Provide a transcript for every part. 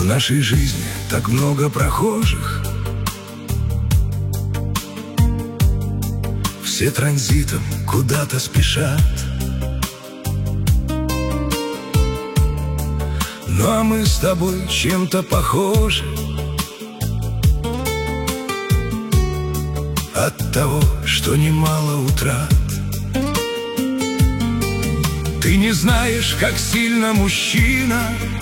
нашей жизни так много прохожих, все транзитом куда-то спешат. Ну а мы с тобой чем-то похожи от того, что немало утрат. Ты не знаешь, как сильно мужчина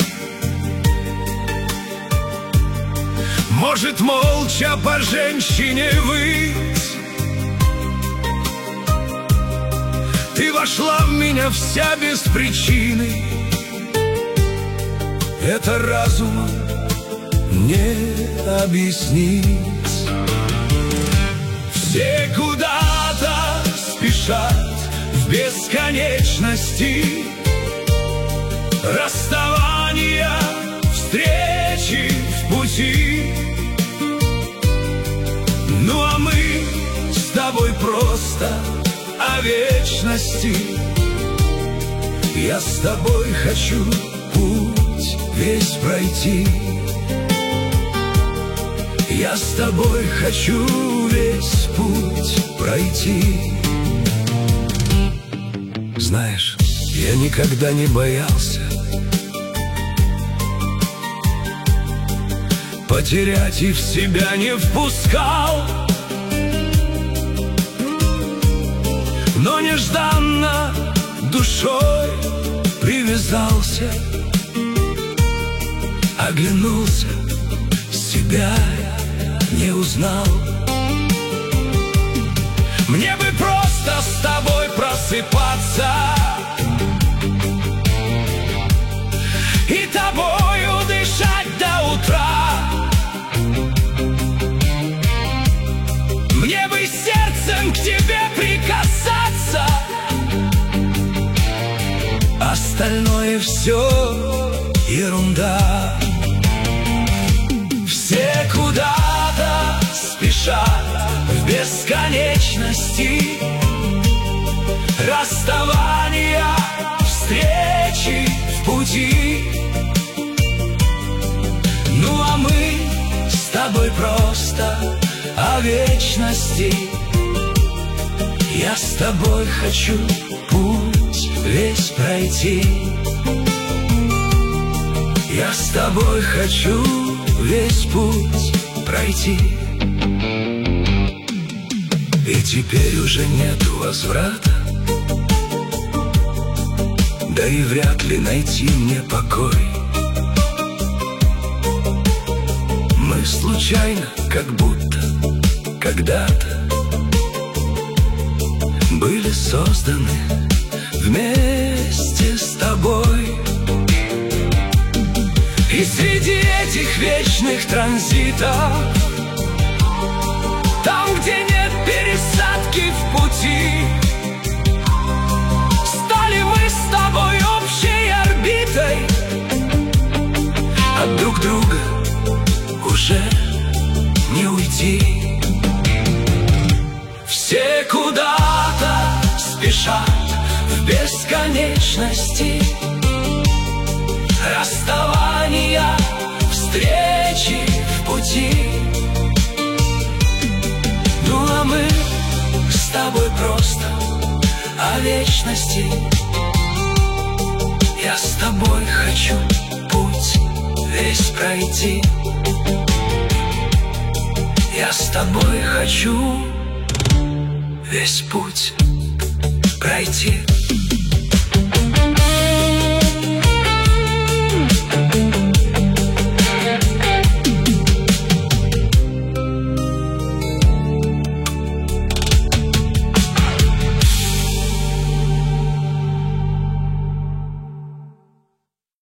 может молча по женщине выть. Ты вошла в меня вся без причины, это разумом не объяснить. Все куда-то спешат в бесконечности, расставания, встречи в пути. Ну а мы с тобой просто о вечности. Я с тобой хочу путь весь пройти. Я с тобой хочу весь путь пройти. Знаешь, я никогда не боялся потерять и в себя не впускал, но нежданно душой привязался, оглянулся, себя не узнал. Мне бы просто с тобой просыпаться и тобою дышать до утра. Мне бы сердцем к тебе прикасаться, остальное все ерунда. Все куда-то спешат в бесконечности, расставания, встречи в пути. Ну а мы с тобой просто о вечности. Я с тобой хочу путь весь пройти. Я с тобой хочу весь путь пройти. И теперь уже нету возврата, да и вряд ли найти мне покой. Мы случайно, как будто когда-то были созданы вместе с тобой. И среди этих вечных транзитов, там, где нет пересадки в пути, стали мы с тобой общей орбитой. От друг друга уже не уйти. Все куда-то спешат в бесконечности, расставания, встречи в пути. Ну а мы с тобой просто о вечности. Я с тобой хочу путь весь пройти. Я с тобой хочу весь путь пройти.